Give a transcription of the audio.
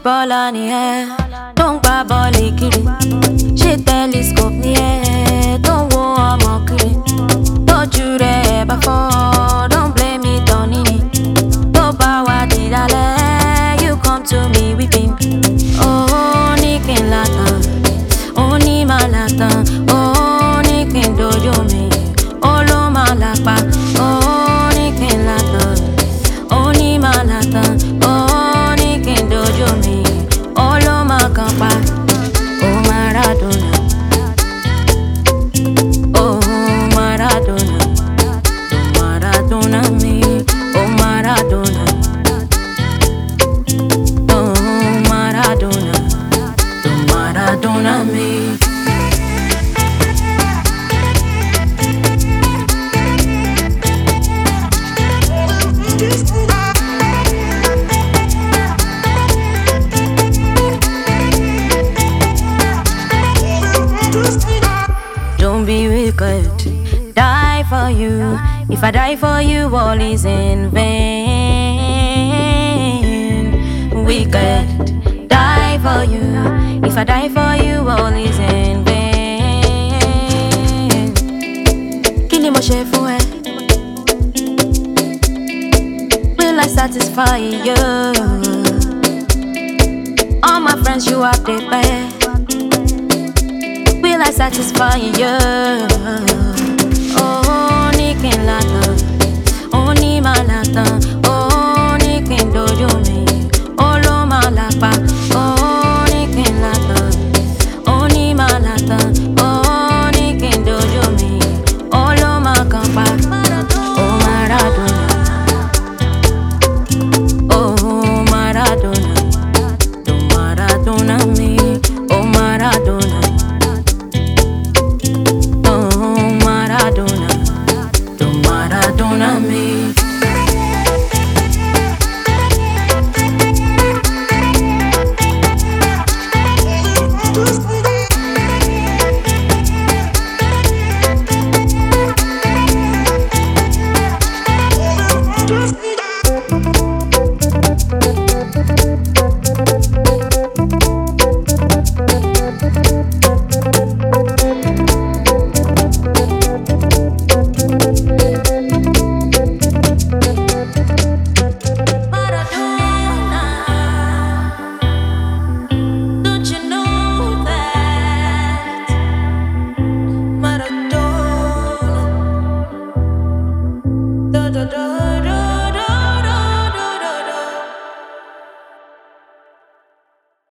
Footballer ni ẹ, tó ń gbá bọ́ọ̀lì kiri. Ṣé telescope ni ẹ, tó ń wo ọmọ kiri. Tójú rẹ̀ bá fọ́, don't blame it on nini. Tó bá wá dìdálẹ̀, you come to me weeping. Oh, ní kí n látàn, ó ní máa látàn. Oh, ní kí n dojú mi, ó ló máa lápá. Oh, ní kí n látàn, ó ní máa látàn. Oh, ní kí n dojú mi, ó ló máa kàn pa. Oh, Maradona. Oh, Maradona. Maradona me. Oh, Maradona. Oh, Maradona. Maradona me. Don't be wicked, die for you. If I die for you, all is in vain. Wicked, die for you. If I die for you, all is in vain. Kí ni mo ṣe fún ẹ? Will I satisfy you? All my friends you have to pay. Will I satisfy you? Oh, ní kí n látàn, ó ní máa látàn. Oh, ní kí n dojú mi, ó ló máa lápá. Oh, ní kí n látàn, ó ní máa látàn. Oh, ní kí n dojú mi, ó ló máa kàn pa. Oh, Maradona. Oh, Maradona. Maradona me. Oh, Maradona. Maradona me.